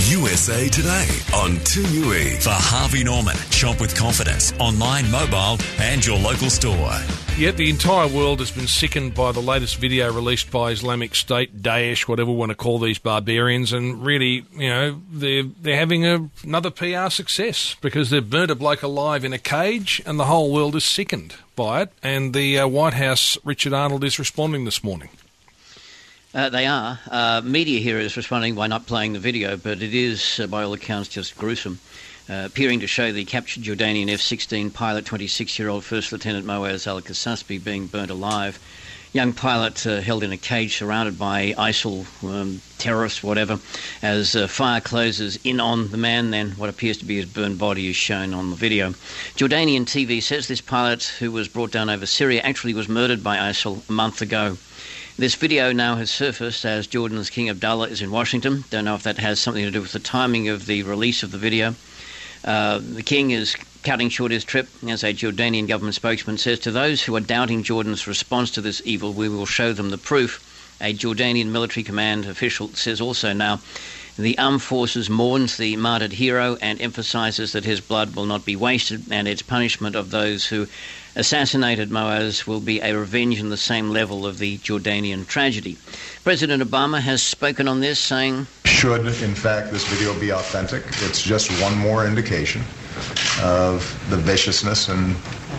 USA Today on 2UE. For Harvey Norman, shop with confidence, online, mobile and your local store. Yet the entire world has been sickened by the latest video released by Islamic State, Daesh, whatever we want to call these barbarians, and really, they're having another PR success because they've burnt a bloke alive in a cage and the whole world is sickened by it. And the White House, Richard Arnold, is responding this morning. They are. Media here is responding by not playing the video, but it is, by all accounts, just gruesome. Appearing to show the captured Jordanian F-16 pilot, 26-year-old First Lieutenant Moaz al-Qasasbi, being burnt alive. Young pilot held in a cage surrounded by ISIL terrorists, whatever, as fire closes in on the man. Then what appears to be his burned body is shown on the video. Jordanian TV says this pilot, who was brought down over Syria, actually was murdered by ISIL a month ago. This video now has surfaced as Jordan's King Abdullah is in Washington. Don't know if that has something to do with the timing of the release of the video. The King is cutting short his trip, as a Jordanian government spokesman says. To those who are doubting Jordan's response to this evil, we will show them the proof. A Jordanian military command official says also now the armed forces mourns the martyred hero and emphasises that his blood will not be wasted, and its punishment of those who assassinated Moaz will be a revenge in the same level of the Jordanian tragedy. President Obama has spoken on this, saying, should, in fact, this video be authentic, it's just one more indication of the viciousness and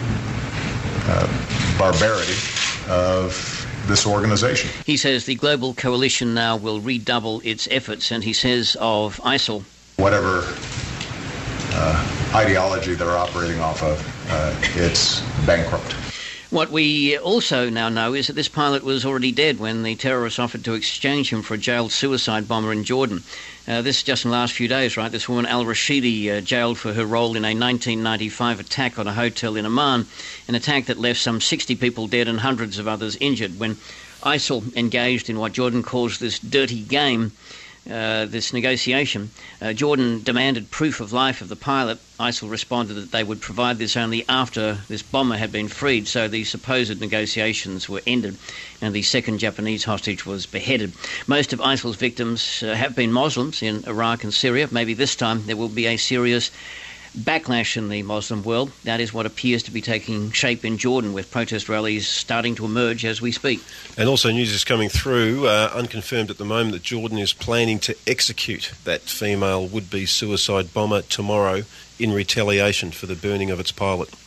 barbarity of this organization. He says the global coalition now will redouble its efforts, and he says of ISIL, whatever ideology they're operating off of, it's bankrupt. What we also now know is that this pilot was already dead when the terrorists offered to exchange him for a jailed suicide bomber in Jordan. This just in the last few days, right? This woman, Al-Rashidi, jailed for her role in a 1995 attack on a hotel in Amman, an attack that left some 60 people dead and hundreds of others injured. When ISIL engaged in what Jordan calls this dirty game, this negotiation, Jordan demanded proof of life of the pilot. ISIL responded that they would provide this only after this bomber had been freed, so the supposed negotiations were ended and the second Japanese hostage was beheaded. Most of ISIL's victims have been Muslims in Iraq and Syria. Maybe this time there will be a serious backlash in the Muslim world. That is what appears to be taking shape in Jordan, with protest rallies starting to emerge as we speak. And also news is coming through, unconfirmed at the moment, that Jordan is planning to execute that female would-be suicide bomber tomorrow in retaliation for the burning of its pilot.